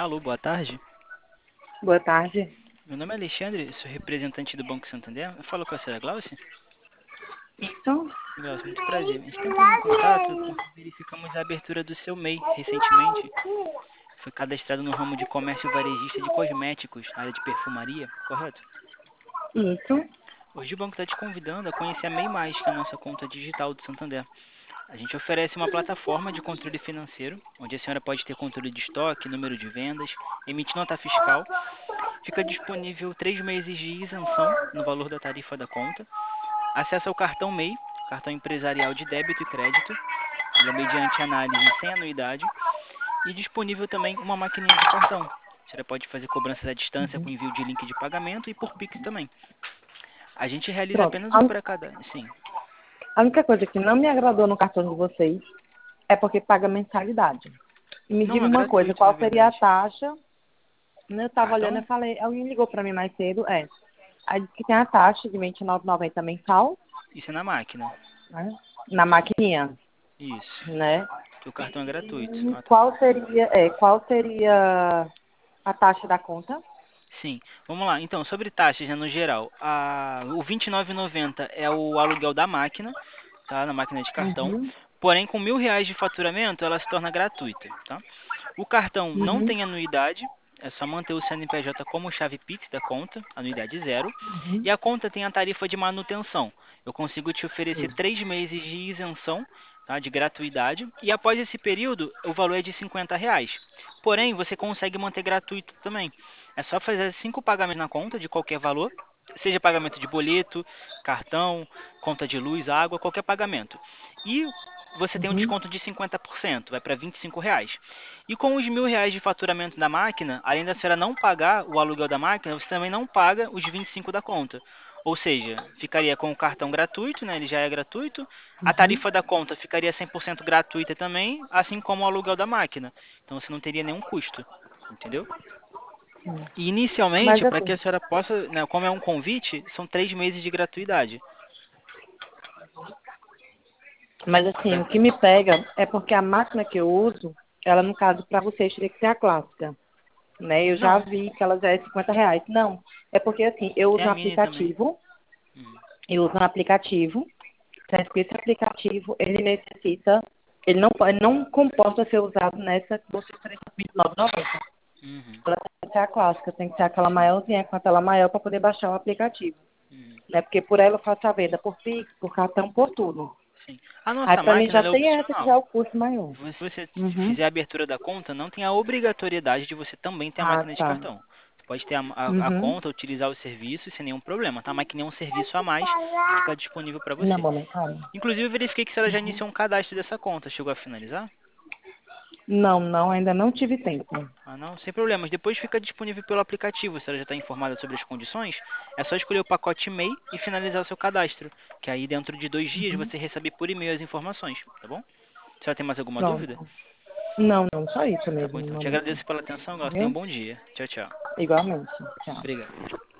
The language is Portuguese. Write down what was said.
Alô, boa tarde. Boa tarde. Meu nome é Alexandre, sou representante do Banco Santander. Eu falo com a senhora Glaucia? Isso? Glaucia, muito prazer. A gente está entrando em contato porque verificamos a abertura do seu MEI recentemente. Foi cadastrado no ramo de comércio varejista de cosméticos, na área de perfumaria, correto? Isso. Hoje o banco está te convidando a conhecer a MEI+, que é a nossa conta digital do Santander. A gente oferece uma plataforma de controle financeiro, onde a senhora pode ter controle de estoque, número de vendas, emitir nota fiscal. Fica disponível 3 meses de isenção no valor da tarifa da conta. Acesso ao cartão MEI, cartão empresarial de débito e crédito. Ele é mediante análise sem anuidade. E disponível também uma maquininha de cartão. A senhora pode fazer cobranças à distância com envio de link de pagamento e por Pix também. A gente realiza Pronto. apenas um pré-cadastro. Sim. A única coisa que não me agradou no cartão de vocês é porque paga mensalidade. E me Não, diga é uma coisa, gratuito, na qual seria a verdade. taxa? Eu estava olhando e Cartão? falei, alguém ligou para mim mais cedo, Aí disse que tem a taxa de R$ 29,90 mensal, Isso é na máquina. né? Na maquininha, Isso. né? Que o cartão é gratuito. E Ah, tá. qual seria a taxa da conta? Sim, vamos lá. Então, sobre taxas, né, no geral, o R$ 29,90 é o aluguel da máquina, tá? Na máquina de cartão. Uhum, Porém, com R$ 1.000 de faturamento, ela se torna gratuita, tá? O cartão não uhum, tem anuidade, é só manter o CNPJ como chave Pix da conta, anuidade zero. E a conta tem a tarifa de manutenção. Eu consigo te oferecer 3 meses de isenção, tá, de gratuidade. E após esse período, o valor é de R$ 50. Porém, você consegue manter gratuito também. É só fazer 5 pagamentos na conta de qualquer valor, seja pagamento de boleto, cartão, conta de luz, água, qualquer pagamento. E você tem um uhum, desconto de 50%, vai para R$ 25. E com os R$ 1.000 de faturamento da máquina, além da senhora não pagar o aluguel da máquina, você também não paga os 25 da conta. Ou seja, ficaria com o cartão gratuito, né? Ele já é gratuito. A uhum. tarifa da conta ficaria 100% gratuita também, assim como o aluguel da máquina. Então você não teria nenhum custo, entendeu? E Mas inicialmente, para que assim, a senhora possa, né, como é um convite, são 3 meses de gratuidade. o que me pega é porque a máquina que eu uso, ela no caso para vocês teria que ser a clássica, né? Eu já Não, vi que ela já é R$ 50. Não, é porque assim, tem a mini também. Hum. eu uso um aplicativo, sendo que esse aplicativo, ele não comporta ser usado nessa que você oferece R$ 29,90. Uhum. Ela tem que ser a clássica, tem que ser aquela Sim. maiorzinha com a tela maior para poder baixar o aplicativo. Uhum. Né? Porque por ela eu faço a venda por Pix, por cartão, por tudo. Sim. A Aí nossa para mim máquina já ela é tem essa que já opcional. é o custo maior. Se você Uhum. fizer a abertura da conta, não tem a obrigatoriedade de você também ter a Ah, máquina de tá. cartão. Você pode ter a Uhum. conta, utilizar os serviços sem nenhum problema, tá? A máquina é um serviço a mais que fica disponível para Não, você. mamãe, calma. Inclusive, eu verifiquei que você já iniciou um cadastro dessa conta. Chegou a finalizar? Não, não, ainda não tive tempo. Ah, não, sem problemas. Depois fica disponível pelo aplicativo. Se ela já está informada sobre as condições, é só escolher o pacote MEI e finalizar o seu cadastro. Que aí dentro de 2 dias Uhum. você recebe por e-mail as informações, tá bom? Você vai ter mais alguma dúvida? Pronto. Não, não, só isso Tá bom, mesmo no então. Te momento. agradeço pela atenção, Glaucio. Tenha um Viu? bom dia. Tchau, tchau. Igualmente. Tchau. Obrigado.